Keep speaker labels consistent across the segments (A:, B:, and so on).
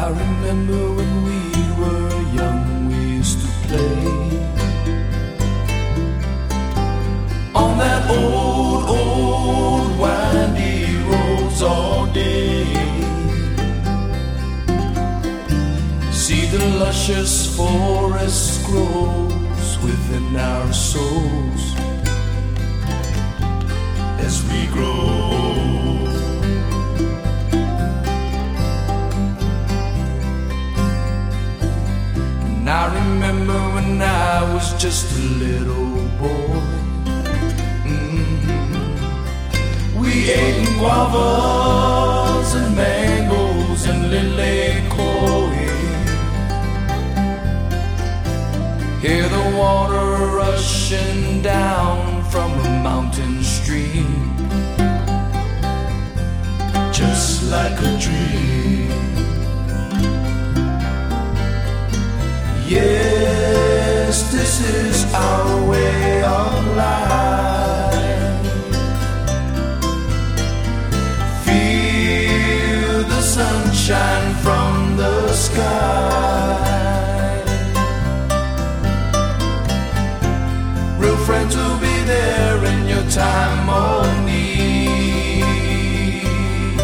A: I remember when we were young, we used to play on that old windy roads all day. See the luscious forest grows within our souls as we grow. And I remember when I was just a little boy. We ate guavas and mangoes and lilikoi. Hear the water rushing down from a mountain stream, just like a dream. Yes, this is our way of life. Feel the sunshine from the sky. Real friends will be there in your time of need.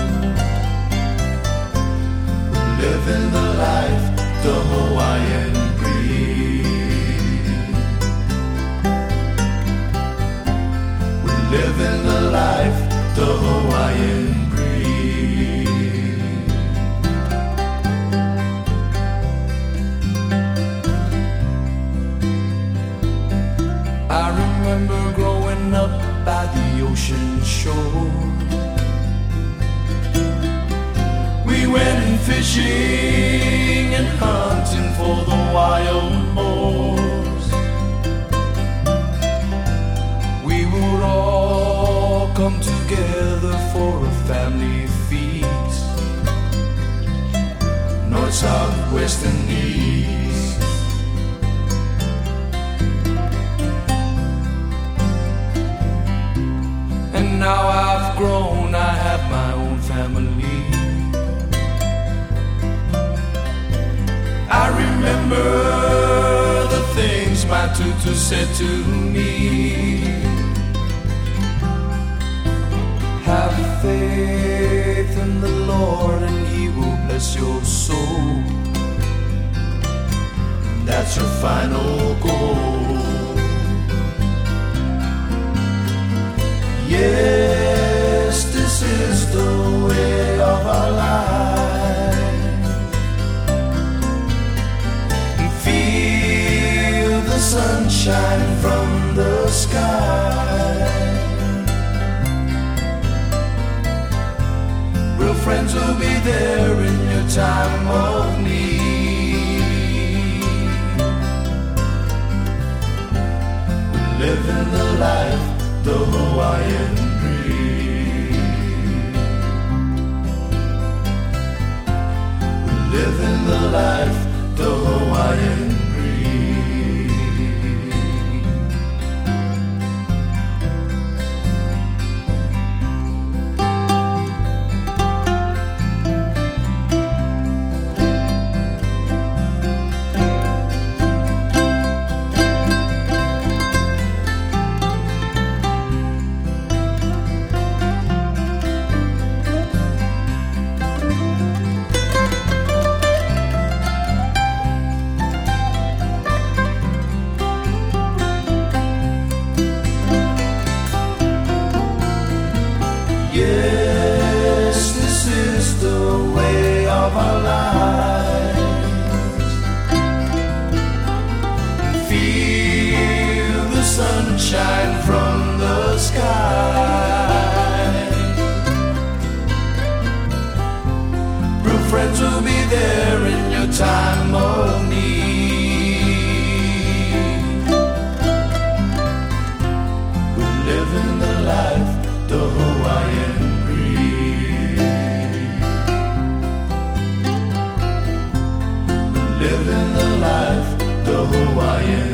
A: Living the life, the Hawaiian breed. We're living the life, the Hawaiian breed. I remember growing up by the ocean shore. We went fishing and hunting for the wild boars. We would all come together for a family feast, north, south, west, and east. And now I've grown, I have my own family. I remember the things my tutor said to me. Have faith in the Lord and He will bless your soul. That's your final goal. Yes, this is the way of our life. Feel the sunshine from the sky. Real friends will be there in your time of need. We're living the life, the Hawaiian breed. We're living the life, the Hawaiian breed. Yes, this is the way of our lives. Feel the sunshine from the sky. Real friends will be there in your time of need. We're living the life, the Hawaiian breed. Living the life, the Hawaiian